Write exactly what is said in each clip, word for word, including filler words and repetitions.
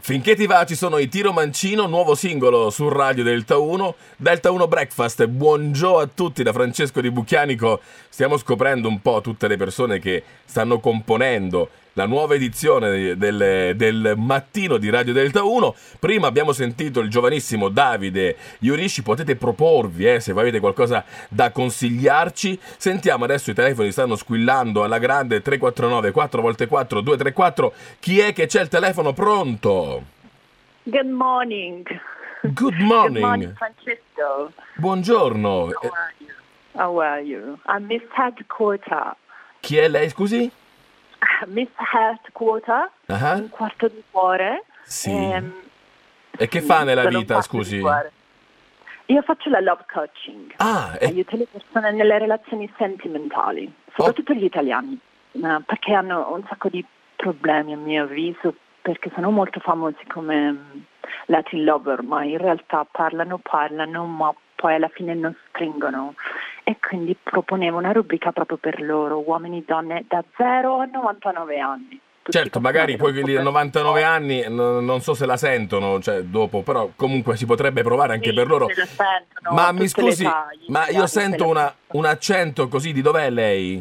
Finché ti va ci sono i Tiro Mancino, nuovo singolo su Radio Delta uno, Delta uno Breakfast. Buongiorno a tutti da Francesco Di Bucchianico. Stiamo scoprendo un po' tutte le persone che stanno componendo la nuova edizione del, del mattino di Radio Delta uno. Prima abbiamo sentito il giovanissimo Davide Iurisci, potete proporvi eh, se avete qualcosa da consigliarci. Sentiamo adesso, i telefoni stanno squillando alla grande. Tre quattro nove quattro volte quattro due tre quattro. Chi è che c'è il telefono pronto? Good morning. Good morning. Good morning, Francesco. Buongiorno. How are you? How are you? I'm Miss Headquarter. Chi è lei, scusi? Miss Headquarter, Uh-huh. un quarto di cuore. Sì. Ehm, E che sì, fa nella sono un vita, quarto scusi? di cuore. Io faccio la love coaching. Ah, e- Aiuto le persone nelle relazioni sentimentali, soprattutto gli italiani, eh, perché hanno un sacco di problemi a mio avviso, perché sono molto famosi come mm, Latin lover, ma in realtà parlano, parlano, ma poi alla fine non stringono. E quindi proponevo una rubrica proprio per loro, uomini e donne da zero a novantanove anni. Tutti certo, possono magari avere poi un po' quelli da per- novantanove anni no- non so se la sentono, cioè dopo, però comunque si potrebbe provare anche Sì, per loro. se la sentono, Ma mi tutte le scusi, età, gli ma io italiani sento se la una- sentono. un accento così, di dov'è lei?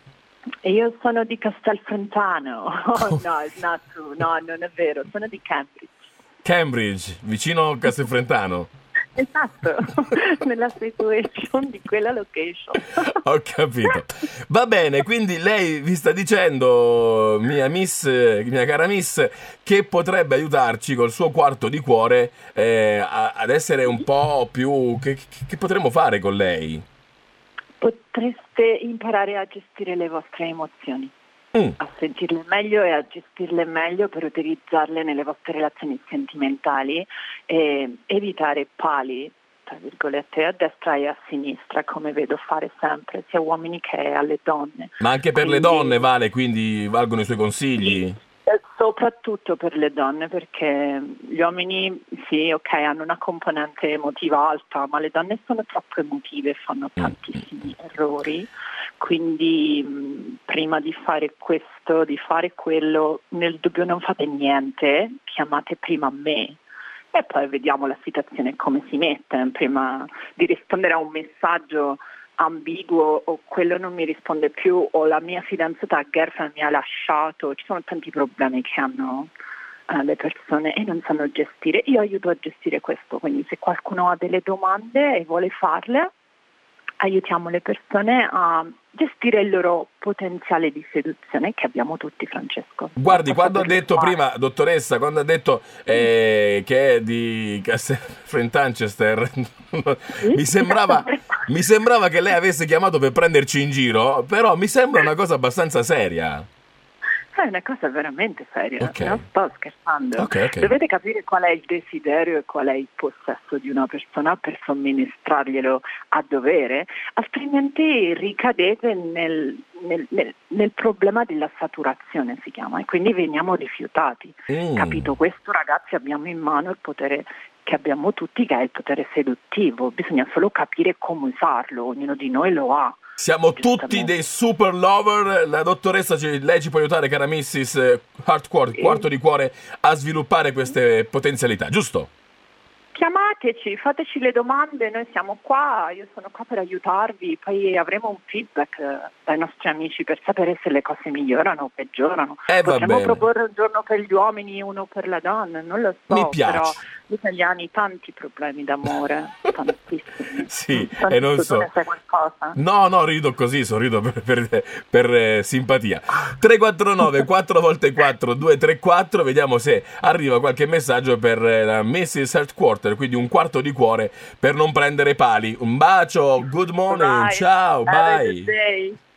E io sono di Castelfrontano. Oh, no, it's not true. No, non è vero, sono di Cambridge. Cambridge, vicino a Castelfrontano. Esatto, nella situation di quella location. Ho capito. Va bene, quindi lei vi sta dicendo, mia miss, mia cara miss, che potrebbe aiutarci col suo quarto di cuore eh, a- ad essere un po' più... Che, che- che potremmo fare con lei? Potreste imparare a gestire le vostre emozioni, Mm. a sentirle meglio e a gestirle meglio per utilizzarle nelle vostre relazioni sentimentali e evitare pali, tra virgolette, a destra e a sinistra, come vedo fare sempre, sia uomini che alle donne. Ma anche per le Quindi- donne vale, quindi valgono i suoi consigli? Eh, Soprattutto per le donne, perché gli uomini sì, ok, hanno una componente emotiva alta, ma le donne sono troppo emotive e fanno tantissimi errori. Quindi mh, prima di fare questo, di fare quello, nel dubbio non fate niente, chiamate prima me e poi vediamo la situazione come si mette. Prima di rispondere a un messaggio ambiguo o quello non mi risponde più o la mia fidanzata girlfriend mi ha lasciato, ci sono tanti problemi che hanno eh, le persone e non sanno gestire. Io aiuto a gestire questo, quindi se qualcuno ha delle domande e vuole farle, aiutiamo le persone a gestire il loro potenziale di seduzione che abbiamo tutti, Francesco. Guardi, Basta quando ha saperlo detto fare. prima, dottoressa, quando ha detto eh, che è di Castelfrantanchester, mi sembrava, mi sembrava che lei avesse chiamato per prenderci in giro, però mi sembra una cosa abbastanza seria. È una cosa veramente seria, Ok. non sto scherzando. Ok, ok. Dovete capire qual è il desiderio e qual è il possesso di una persona per somministrarglielo a dovere, altrimenti ricadete nel, nel, nel, nel problema della saturazione, si chiama, e quindi veniamo rifiutati. Mm. Capito questo, ragazzi? Abbiamo in mano il potere che abbiamo tutti, che è il potere seduttivo, bisogna solo capire come usarlo, ognuno di noi lo ha. Siamo tutti Giustamente. dei super lover. La dottoressa, ci- lei ci può aiutare, cara missus Hardcore, quarto di cuore, a sviluppare queste potenzialità, giusto? Chiamateci, fateci le domande, noi siamo qua, io sono qua per aiutarvi, poi avremo un feedback eh, dai nostri amici per sapere se le cose migliorano o peggiorano. Eh, va Potremmo bene. proporre un giorno per gli uomini, uno per la donna, non lo so, Mi piace. però gli italiani tanti problemi d'amore, tantissimi. Sì, Tanti, e non tu so. ne sai qualcosa? No, no, rido così, sorrido per, per, per, eh, simpatia. tre quattro nove quattro volte quattro due tre quattro, vediamo se arriva qualche messaggio per eh, la missus Headquarter, quindi un quarto di cuore per non prendere pali. Un bacio, good morning, Bye. ciao, Have a bye. good day.